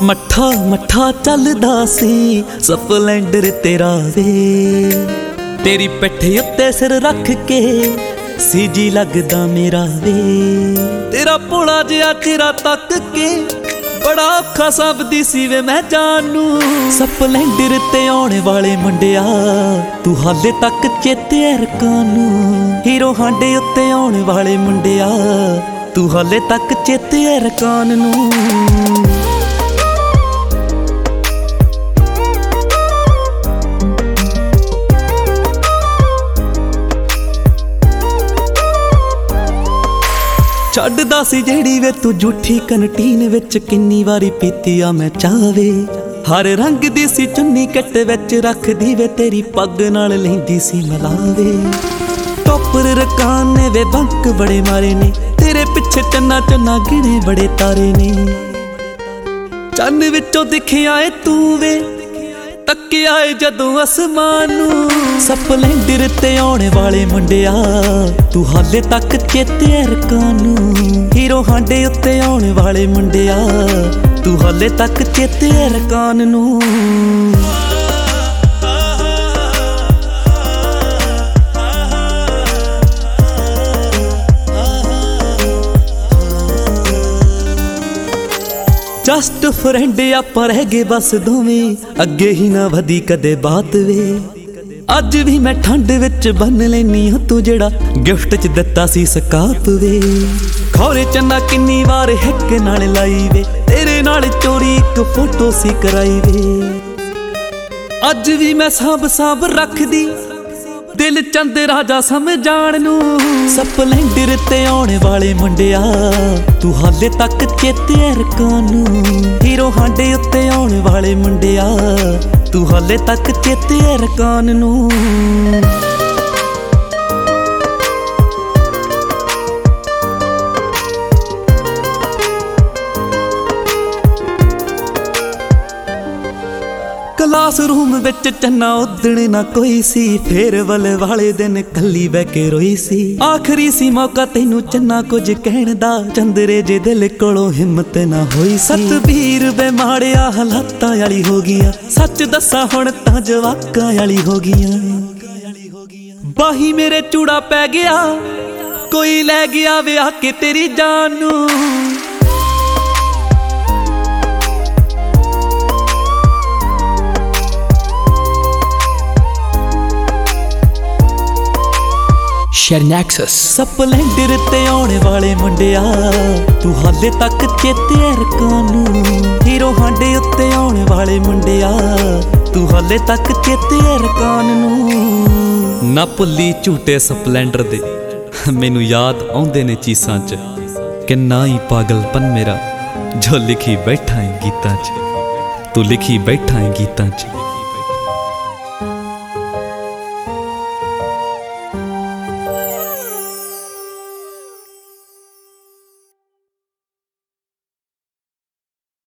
मट्ठा मट्ठा चलदा सी स्पलेंडर तेरा वे, तेरी पिट्ठ उत्ते सिर रख के सीजी लगदा मेरा वे। तेरा भोला जिहा चेहरा तक के बड़ा औखा सबदी सी वे मैं जानू। स्पलेंडर ते आने वाले मुंडिया तू हाले तक चेते रकानू। हीरो हांडे उत्ते आने वाले मुंडिया तू हाले तक चेते रकान नू। छड्डदा सी जेड़ी वे तू झूठी कंटीन विच किन्नी वारी पीती आ मैं चावे। हर रंग दी सी चुन्नी कट विच रखदी वे तेरी पग नाल लैंदी सी मलावे। टॉपर रकान ने वे बंक बड़े मारे ने तेरे पिछे चन्ना चन्ना गिने बड़े तारे ने। चन्न विचों दिखिया ए तू वे तकिया ए जदों आसमान नू। स्पलेंडर ते आने वाले मुंडिया तू हाले तक चेते रकानू। हीरो हांडे उत्ते आने वाले मुंडिया तू हाले तक चेते रकान नू। जस्ट फ्रेंड आपां रह गए बस दोवें, अगे ही ना वधी कदे बात वे। अज भी मैं ठंड विच बन लैनी हां तू जेड़ा गिफ्ट च दिता सी सकाप वे। खौरे चन्ना किन्नी वार हिक नाल लाई वे, तेरे नाल चोरी एक फोटो सी कराई वे। अज भी मैं सांभ सांभ रखदी दिल चंद राजा समझाण नू। स्पलेंडर ते आने वाले मुंडिया तू हाले तक चेते रकानू। हीरो हांडे उत्ते आने वाले मुंडिया तू हाले तक चेते रकान नू। क्लासरूम विच चन्ना उदण ना कोई सी, फेयरवेल वाले दिन कली बह के रोई सी। आखरी सी मौका तैनू चन्ना कुछ कहण दा, चंदरे जे दिल कोलों हिम्मत ना होई सी। सतबीर वे माड़िया हालातां वाली हो गईयां, सच दसा हुण तां जवाकां वाली हो गईयां। बाही मेरे चूड़ा पै गया कोई लै गया विआह के तेरी जान नू। स्पलेंडर ते आने वाले मुंडिया तू हाले तक चेते रकानू। हीरो हांडे उत्ते आने वाले मुंडिया तू हाले तक चेते रकान नू। ना भुल्ली झूटे स्पलेंडर दे मैनू याद आउंदे ने चीसां च, किन्ना ही पागलपन मेरा जो लिखी बैठा है गीतां च। तू लिखी बैठा है गीतां च।